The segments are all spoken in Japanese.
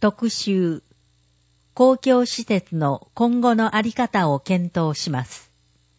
特集、公共施設の今後のあり方を検討します。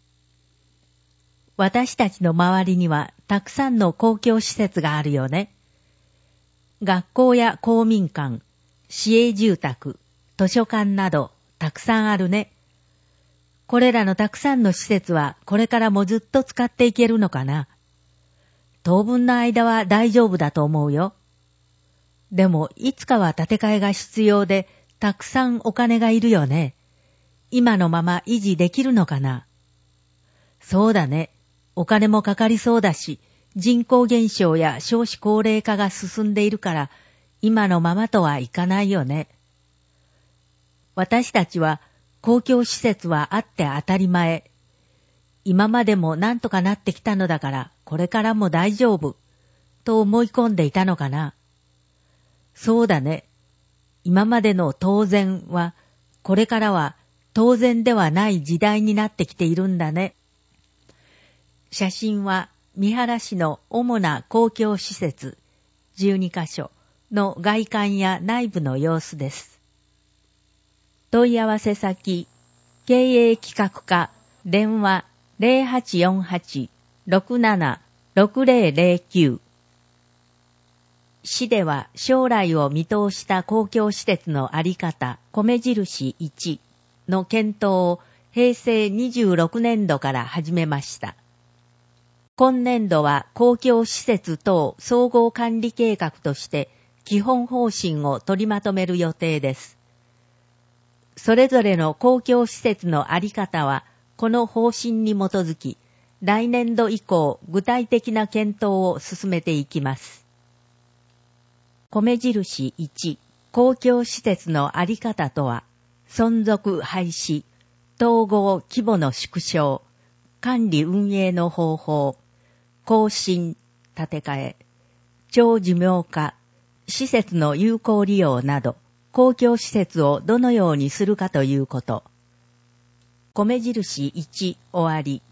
私たちの周りにはたくさんの公共施設があるよね。学校や公民館、市営住宅、図書館などたくさんあるね。これらのたくさんの施設はこれからもずっと使っていけるのかな。当分の間は大丈夫だと思うよ。でもいつかは建て替えが必要でたくさんお金がいるよね。今のまま維持できるのかな。そうだね。お金もかかりそうだし、人口減少や少子高齢化が進んでいるから今のままとはいかないよね。私たちは公共施設はあって当たり前。今までもなんとかなってきたのだからこれからも大丈夫と思い込んでいたのかな。そうだね。今までの当然はこれからは当然ではない時代になってきているんだね。写真は三原市の主な公共施設12カ所の外観や内部の様子です。問い合わせ先、経営企画課、電話 0848-676009。市では将来を見通した公共施設のあり方、米印1の検討を平成26年度から始めました。今年度は公共施設等総合管理計画として基本方針を取りまとめる予定です。それぞれの公共施設のあり方はこの方針に基づき、来年度以降具体的な検討を進めていきます。米印1、公共施設のあり方とは、存続廃止、統合規模の縮小、管理運営の方法、更新、建て替え、長寿命化、施設の有効利用など、公共施設をどのようにするかということ。米印1終わり。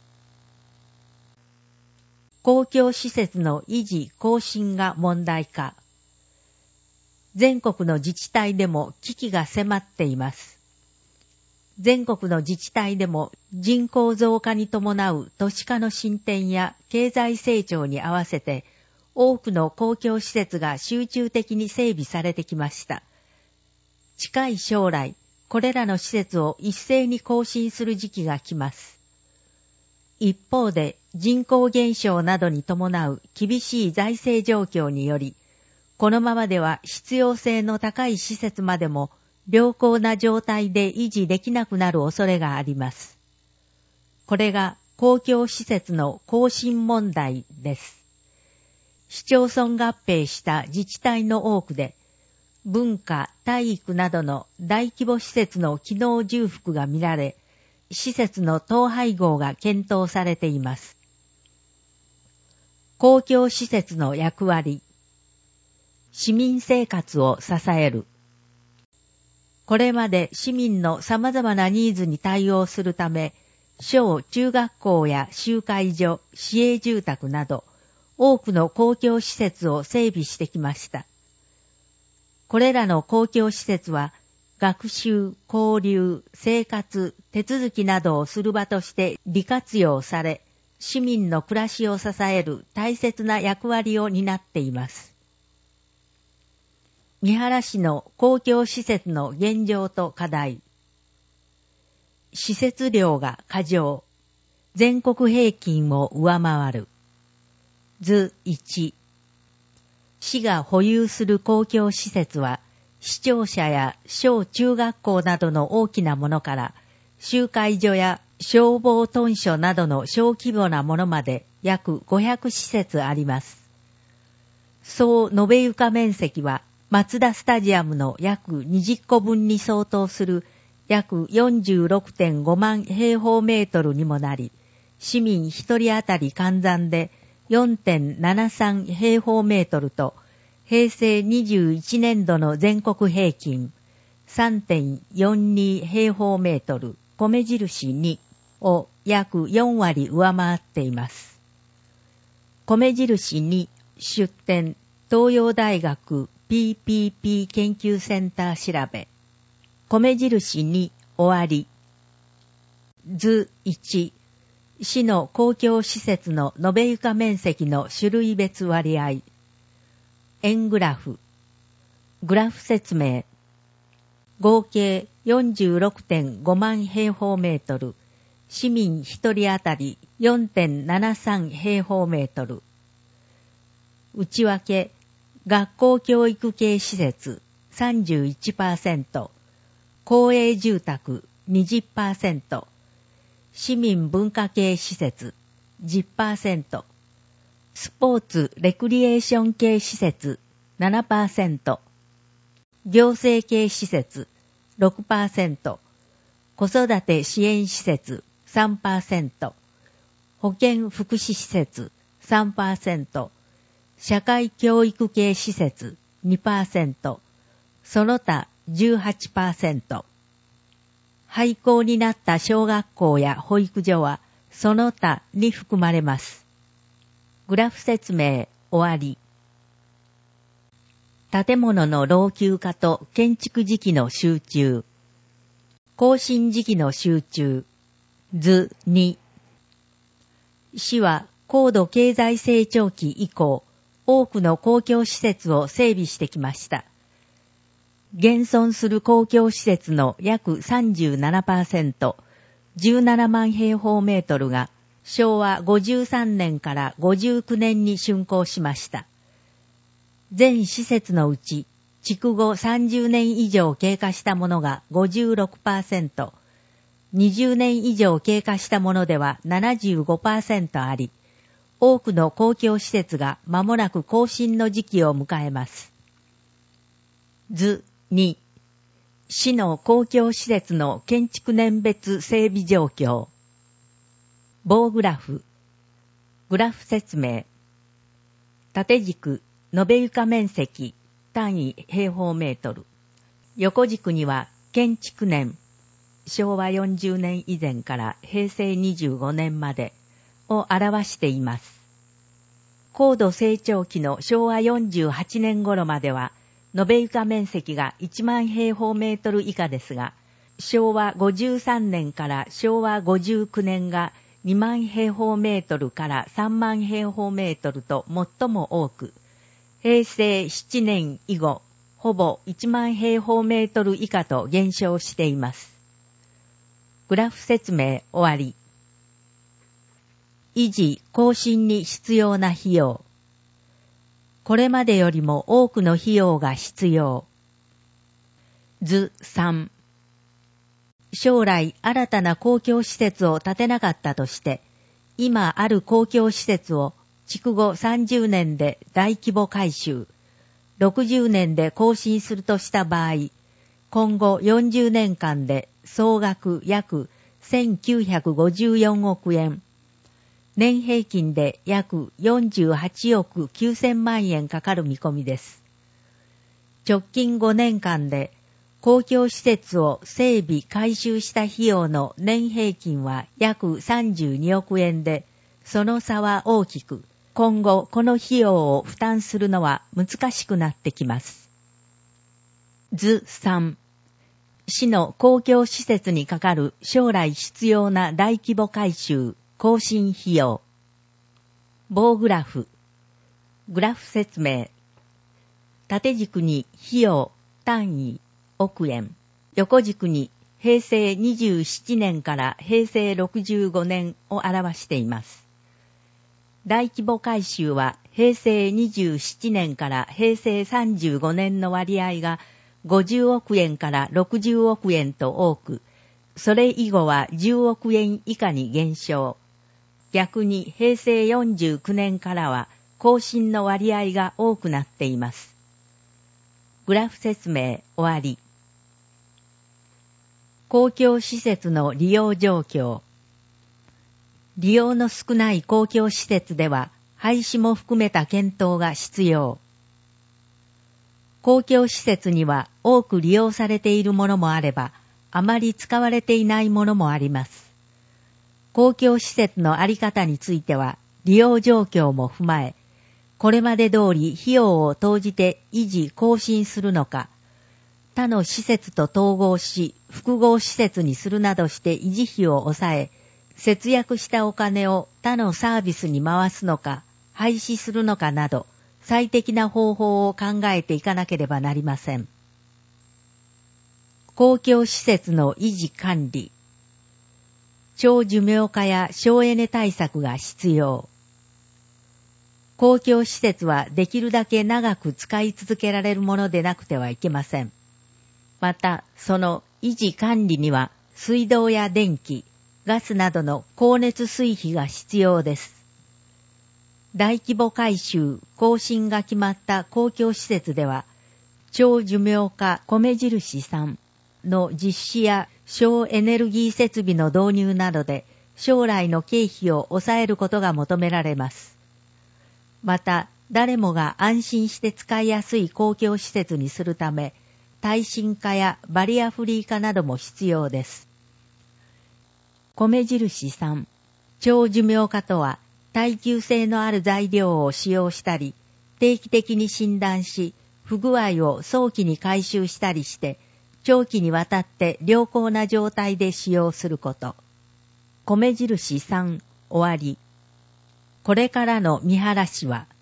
公共施設の維持更新が問題化。全国の自治体でも危機が迫っています。全国の自治体でも人口増加に伴う都市化の進展や経済成長に合わせて多くの公共施設が集中的に整備されてきました。近い将来、これらの施設を一斉に更新する時期が来ます。一方で人口減少などに伴う厳しい財政状況により、このままでは必要性の高い施設までも良好な状態で維持できなくなる恐れがあります。これが公共施設の更新問題です。市町村合併した自治体の多くで、文化、体育などの大規模施設の機能重複が見られ、施設の統廃合が検討されています。公共施設の役割。市民生活を支える。これまで市民の様々なニーズに対応するため、小中学校や集会所、市営住宅など、多くの公共施設を整備してきました。これらの公共施設は、学習、交流、生活、手続きなどをする場として利活用され、市民の暮らしを支える大切な役割を担っています。三原市の公共施設の現状と課題。施設量が過剰。全国平均を上回る。図1。市が保有する公共施設は、市庁舎や小中学校などの大きなものから、集会所や消防屯所などの小規模なものまで約500施設あります。総延べ床面積は、マツダスタジアムの約20個分に相当する約 46.5 万平方メートルにもなり、市民一人当たり換算で 4.73 平方メートルと、平成21年度の全国平均 3.42 平方メートル、米印2を約4割上回っています。米印2出展東洋大学 PPP 研究センター調べ。米印に終わり。図1、市の公共施設の延べ床面積の種類別割合。円グラフ。グラフ説明。合計 46.5 万平方メートル。市民1人当たり 4.73 平方メートル。内訳、学校教育系施設 31%、公営住宅 20%、市民文化系施設 10%、スポーツレクリエーション系施設 7%、行政系施設 6%、子育て支援施設 3%、保健福祉施設 3%、社会教育系施設 2%、その他 18%。廃校になった小学校や保育所はその他に含まれます。グラフ説明終わり。建物の老朽化と建築時期の集中。更新時期の集中。図2。市は高度経済成長期以降、多くの公共施設を整備してきました。現存する公共施設の約 37%、17万平方メートルが昭和53年から59年に竣工しました。全施設のうち、築後30年以上経過したものが 56%、20年以上経過したものでは 75% あり、多くの公共施設が間もなく更新の時期を迎えます。図2、市の公共施設の建築年別整備状況。棒グラフ。グラフ説明。縦軸、延べ床面積、単位平方メートル。横軸には建築年、昭和40年以前から平成25年までを表しています。高度成長期の昭和48年頃までは、延べ床面積が1万平方メートル以下ですが、昭和53年から昭和59年が2万平方メートルから3万平方メートルと最も多く、平成7年以後、ほぼ1万平方メートル以下と減少しています。グラフ説明終わり。維持・更新に必要な費用。これまでよりも多くの費用が必要。図3。将来新たな公共施設を建てなかったとして、今ある公共施設を築後30年で大規模改修、60年で更新するとした場合、今後40年間で総額約1954億円、年平均で約48億9000万円かかる見込みです。直近5年間で公共施設を整備改修した費用の年平均は約32億円で、その差は大きく、今後この費用を負担するのは難しくなってきます。図3。市の公共施設にかかる将来必要な大規模改修更新費用。棒グラフ。グラフ説明。縦軸に費用、単位、億円。横軸に平成27年から平成65年を表しています。大規模改修は平成27年から平成35年の割合が50億円から60億円と多く、それ以後は10億円以下に減少。逆に平成49年からは更新の割合が多くなっています。グラフ説明終わり。公共施設の利用状況。利用の少ない公共施設では廃止も含めた検討が必要。公共施設には多く利用されているものもあれば、あまり使われていないものもあります。公共施設のあり方については、利用状況も踏まえ、 これまで通り費用を投じて維持更新するのか、他の施設と統合し複合施設にするなどして維持費を抑え、節約したお金を他のサービスに回すのか、廃止するのかなど、最適な方法を考えていかなければなりません。公共施設の維持管理。長寿命化や省エネ対策が必要。公共施設はできるだけ長く使い続けられるものでなくてはいけません。また、その維持管理には水道や電気、ガスなどの光熱水費が必要です。大規模改修・更新が決まった公共施設では、長寿命化米印3の実施や省エネルギー設備の導入などで将来の経費を抑えることが求められます。また、誰もが安心して使いやすい公共施設にするため、耐震化やバリアフリー化なども必要です。米印3、長寿命化とは、耐久性のある材料を使用したり、定期的に診断し、不具合を早期に回収したりして、長期にわたって良好な状態で使用すること。米印3、終わり。これからの見晴らしは、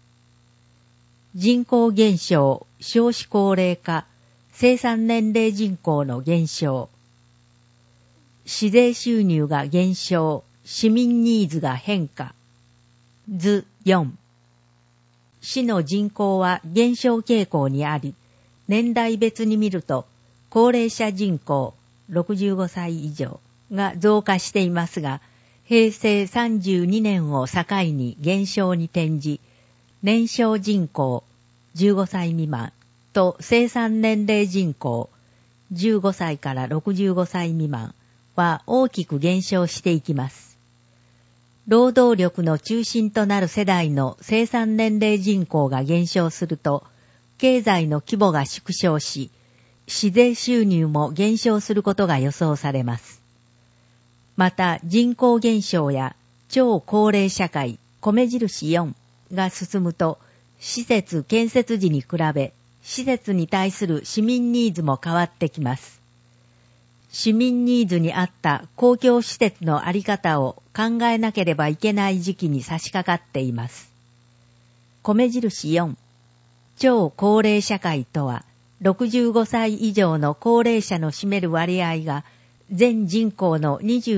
人口減少、少子高齢化、生産年齢人口の減少、市税収入が減少、市民ニーズが変化。図4。市の人口は減少傾向にあり、年代別に見ると、高齢者人口65歳以上が増加していますが、平成32年を境に減少に転じ、年少人口15歳未満と生産年齢人口15歳から65歳未満は大きく減少していきます。労働力の中心となる世代の生産年齢人口が減少すると、経済の規模が縮小し、市税収入も減少することが予想されます。また人口減少や超高齢社会、米印4が進むと、施設建設時に比べ、施設に対する市民ニーズも変わってきます。市民ニーズに合った公共施設のあり方を考えなければいけない時期に差し掛かっています。米印4、超高齢社会とは、65歳以上の高齢者の占める割合が全人口の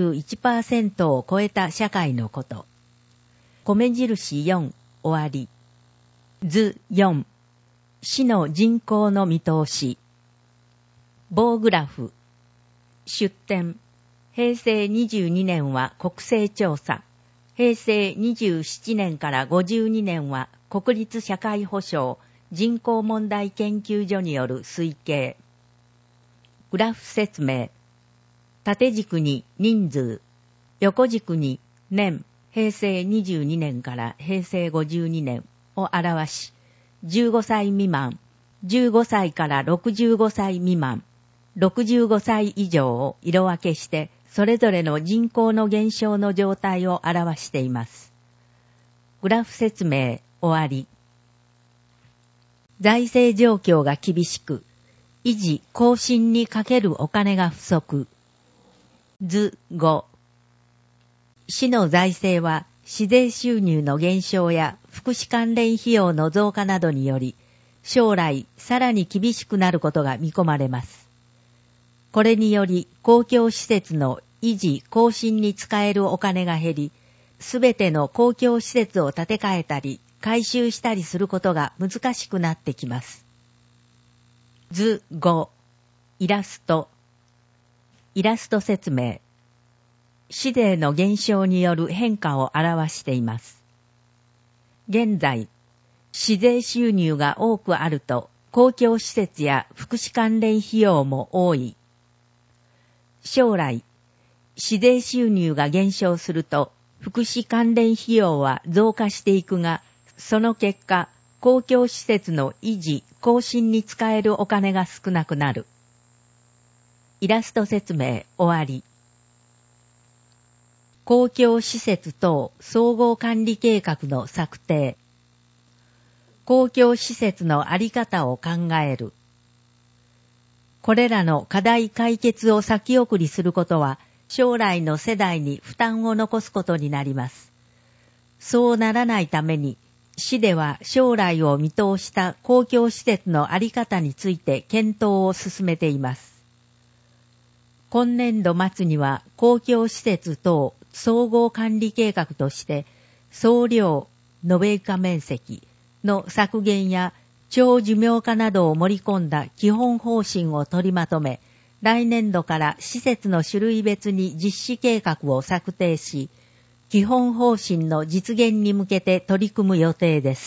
21% を超えた社会のこと。米印4、終わり。図4、市の人口の見通し。棒グラフ。出典。平成22年は国勢調査。平成27年から52年は国立社会保障人口問題研究所による推計。グラフ説明。縦軸に人数、横軸に年、平成22年から平成52年を表し、15歳未満、15歳から65歳未満、65歳以上を色分けして、それぞれの人口の減少の状態を表しています。グラフ説明終わり。財政状況が厳しく、維持・更新にかけるお金が不足。図5。市の財政は、市税収入の減少や福祉関連費用の増加などにより、将来さらに厳しくなることが見込まれます。これにより公共施設の維持・更新に使えるお金が減り、すべての公共施設を建て替えたり、改修したりすることが難しくなってきます。図5、イラスト。イラスト説明。市税の減少による変化を表しています。現在、市税収入が多くあると、公共施設や福祉関連費用も多い。将来、市税収入が減少すると、福祉関連費用は増加していくが、その結果、公共施設の維持・更新に使えるお金が少なくなる。イラスト説明終わり。公共施設等総合管理計画の策定。 公共施設のあり方を考える。これらの課題解決を先送りすることは、将来の世代に負担を残すことになります。そうならないために、市では将来を見通した公共施設のあり方について検討を進めています。今年度末には公共施設等総合管理計画として総量、延べ床面積の削減や長寿命化などを盛り込んだ基本方針を取りまとめ、来年度から施設の種類別に実施計画を策定し、基本方針の実現に向けて取り組む予定です。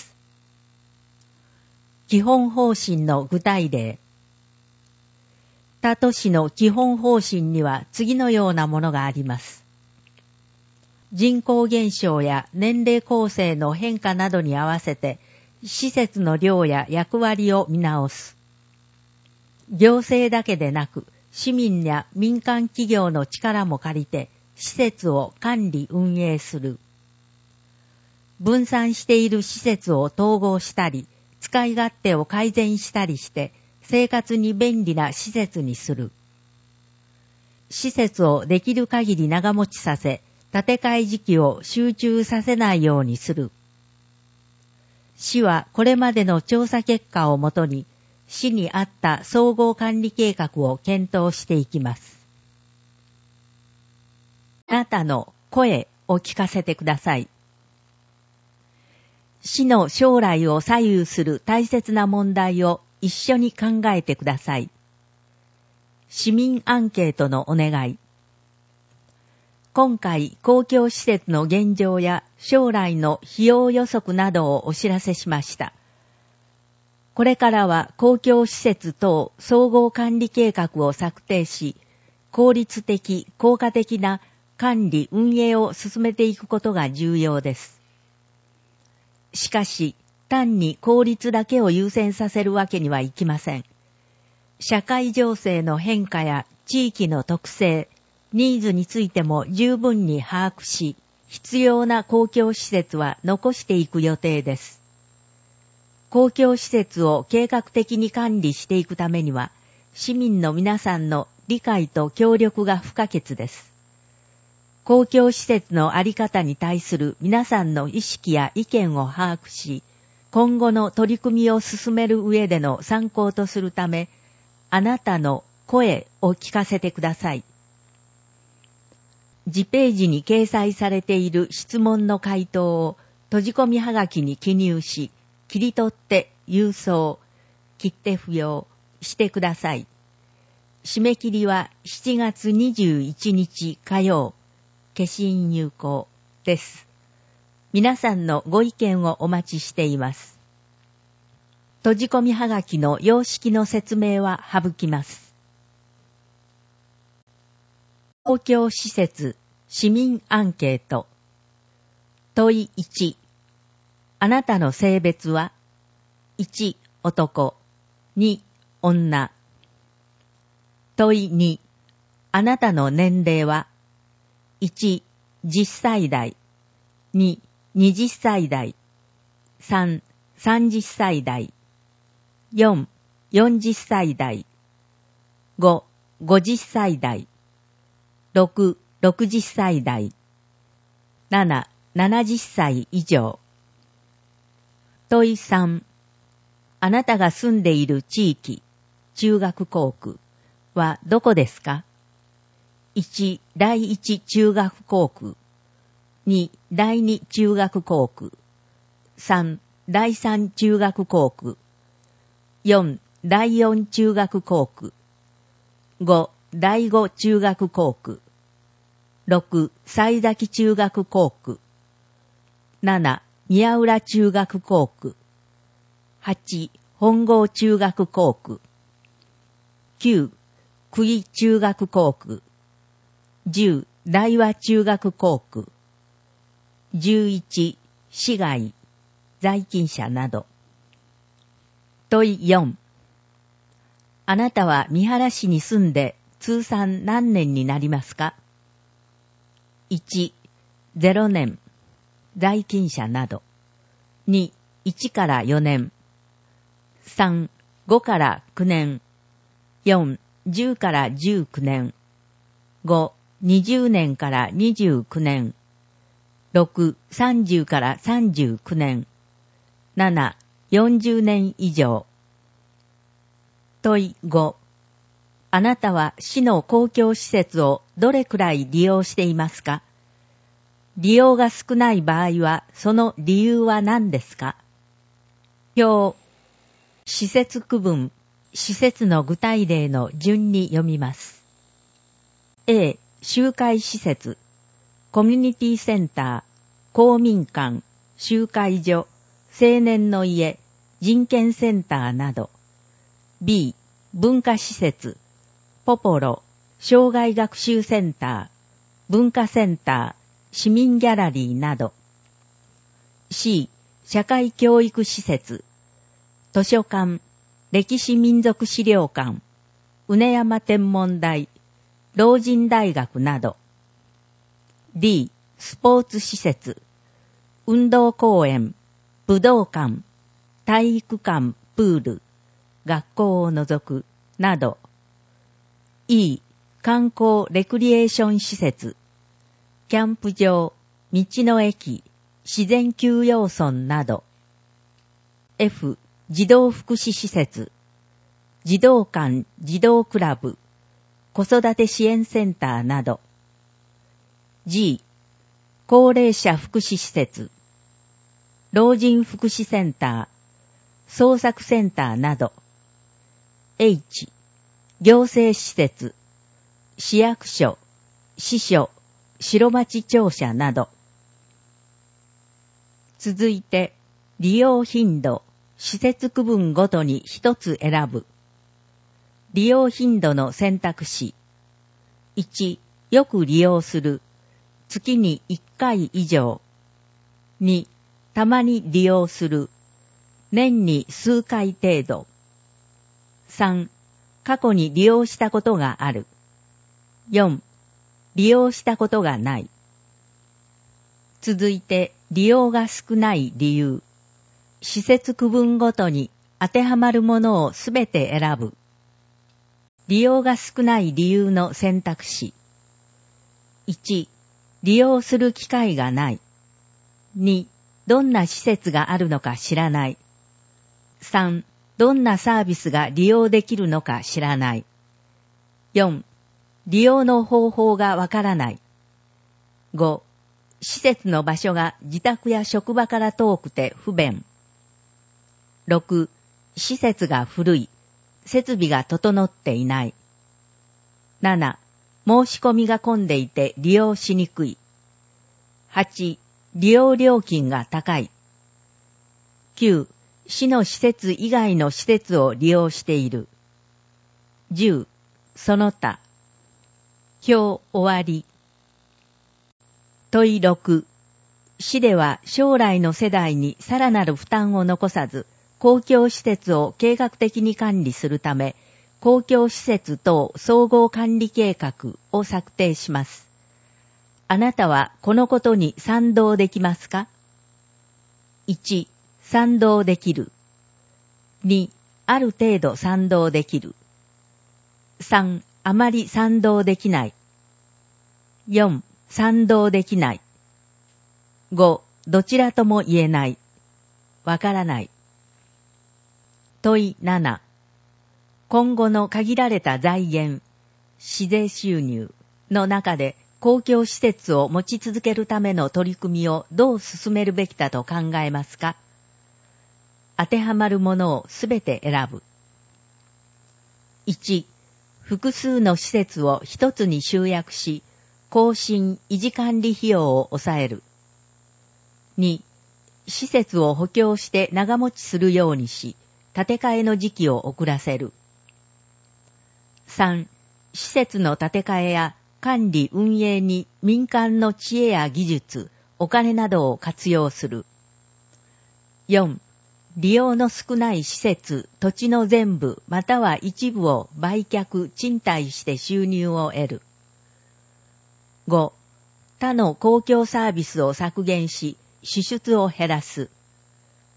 基本方針の具体例。他都市の基本方針には次のようなものがあります。人口減少や年齢構成の変化などに合わせて、施設の量や役割を見直す。行政だけでなく、市民や民間企業の力も借りて、施設を管理運営する。分散している施設を統合したり、使い勝手を改善したりして、生活に便利な施設にする。施設をできる限り長持ちさせ、建て替え時期を集中させないようにする。市はこれまでの調査結果をもとに、市に合った総合管理計画を検討していきます。あなたの声を聞かせてください。市の将来を左右する大切な問題を一緒に考えてください。市民アンケートのお願い。今回、公共施設の現状や将来の費用予測などをお知らせしました。これからは公共施設等総合管理計画を策定し、効率的、効果的な管理運営を進めていくことが重要です。しかし、単に効率だけを優先させるわけにはいきません。社会情勢の変化や地域の特性、ニーズについても十分に把握し、必要な公共施設は残していく予定です。公共施設を計画的に管理していくためには、市民の皆さんの理解と協力が不可欠です。公共施設のあり方に対する皆さんの意識や意見を把握し、今後の取り組みを進める上での参考とするため、あなたの声を聞かせてください。次ページに掲載されている質問の回答を閉じ込みはがきに記入し、切り取って郵送、切手付用してください。締め切りは7月21日火曜、消印有効です。皆さんのご意見をお待ちしています。閉じ込みはがきの様式の説明は省きます。公共施設市民アンケート。問い1。あなたの性別は ?1、男。2、女。問い2。あなたの年齢は ?1、10歳代。2、20歳代。3、30歳代。4、40歳代。5、50歳代。6、60歳代。7、70歳以上。問い3。あなたが住んでいる地域、中学校区はどこですか？ 1、第一中学校区。2、第二中学校区。3、第三中学校区。4、第四中学校区。5、第五中学校区。6、西崎中学校区。7、宮浦中学校区。8、本郷中学校区。9、久喜中学校区。10、大和中学校区。11、市外、在勤者など。問い4。あなたは三原市に住んで通算何年になりますか？ 1、0年、在勤者など。2、 1から4年。3、5から9年。4、10から19年。5、20年から29年。6、30から39年。7、40年以上。問い5。あなたは市の公共施設をどれくらい利用していますか？利用が少ない場合は、その理由は何ですか？表。施設区分、施設の具体例の順に読みます。A、集会施設、コミュニティセンター、公民館、集会所、青年の家、人権センターなど。B、文化施設、ポポロ、障害学習センター、文化センター、市民ギャラリーなど。C、社会教育施設、図書館、歴史民族資料館、畝山天文台、老人大学など。D、スポーツ施設、運動公園、武道館、体育館、プール、学校を除く、など。E、観光レクリエーション施設、キャンプ場、道の駅、自然休養村など。F、児童福祉施設、児童館、児童クラブ、子育て支援センターなど。G、高齢者福祉施設、老人福祉センター、創作センターなど。H、行政施設、市役所、支所、白町庁舎など。続いて、利用頻度、施設区分ごとに一つ選ぶ。利用頻度の選択肢。1、よく利用する。月に1回以上。2、たまに利用する。年に数回程度。3、過去に利用したことがある。4、利用したことがない。続いて、利用が少ない理由。施設区分ごとに当てはまるものをすべて選ぶ。利用が少ない理由の選択肢。1、利用する機会がない。2、どんな施設があるのか知らない。3、どんなサービスが利用できるのか知らない。4、利用の方法がわからない。5、施設の場所が自宅や職場から遠くて不便。6、施設が古い。設備が整っていない。7、申し込みが混んでいて利用しにくい。8、利用料金が高い。9、市の施設以外の施設を利用している。10、その他。表終わり。問い6。市では将来の世代にさらなる負担を残さず、公共施設を計画的に管理するため、公共施設等総合管理計画を策定します。あなたはこのことに賛同できますか？ 1、賛同できる。2、ある程度賛同できる。3、あまり賛同できない。4、賛同できない。5、どちらとも言えない。わからない。問い7。今後の限られた財源、市税収入の中で公共施設を持ち続けるための取り組みをどう進めるべきだと考えますか？当てはまるものをすべて選ぶ。1、複数の施設を一つに集約し、更新・維持管理費用を抑える。2、施設を補強して長持ちするようにし、建て替えの時期を遅らせる。3、施設の建て替えや管理運営に民間の知恵や技術、お金などを活用する。4、利用の少ない施設、土地の全部または一部を売却・賃貸して収入を得る。5、他の公共サービスを削減し、支出を減らす。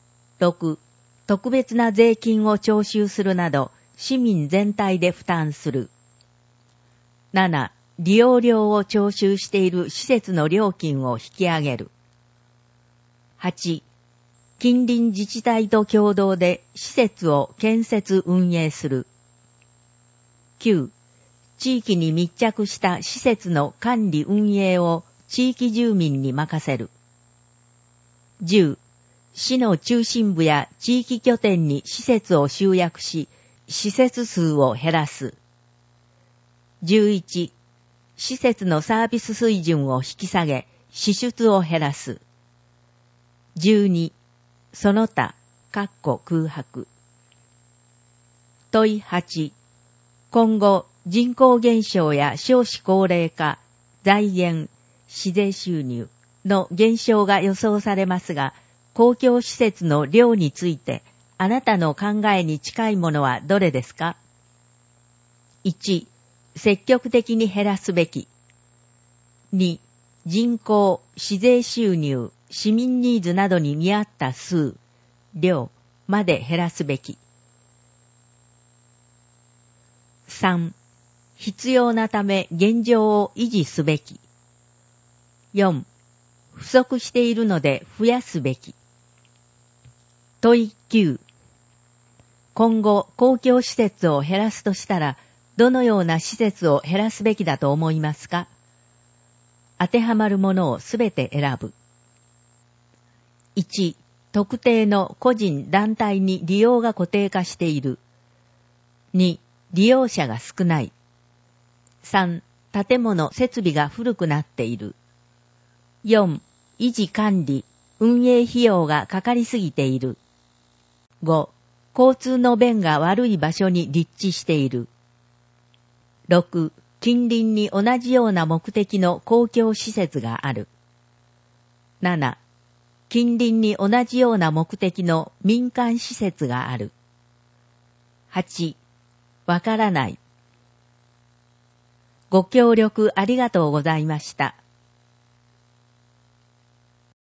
6、特別な税金を徴収するなど、市民全体で負担する。7、利用料を徴収している施設の料金を引き上げる。8、近隣自治体と共同で施設を建設運営する。9、地域に密着した施設の管理運営を地域住民に任せる。10、市の中心部や地域拠点に施設を集約し、施設数を減らす。11、施設のサービス水準を引き下げ、支出を減らす。12、その他、空白。問い8、今後、人口減少や少子高齢化、財源、市税収入の減少が予想されますが、公共施設の量について、あなたの考えに近いものはどれですか？ 1、積極的に減らすべき。2、人口、市税収入、市民ニーズなどに見合った数、量まで減らすべき。3、必要なため現状を維持すべき。4、不足しているので増やすべき。問い9、今後公共施設を減らすとしたら、どのような施設を減らすべきだと思いますか？当てはまるものをすべて選ぶ。1、特定の個人団体に利用が固定化している。2、利用者が少ない。3、建物設備が古くなっている。4、維持管理、運営費用がかかりすぎている。5、交通の便が悪い場所に立地している。6、近隣に同じような目的の公共施設がある。7、近隣に同じような目的の民間施設がある。8、わからない。ご協力ありがとうございました。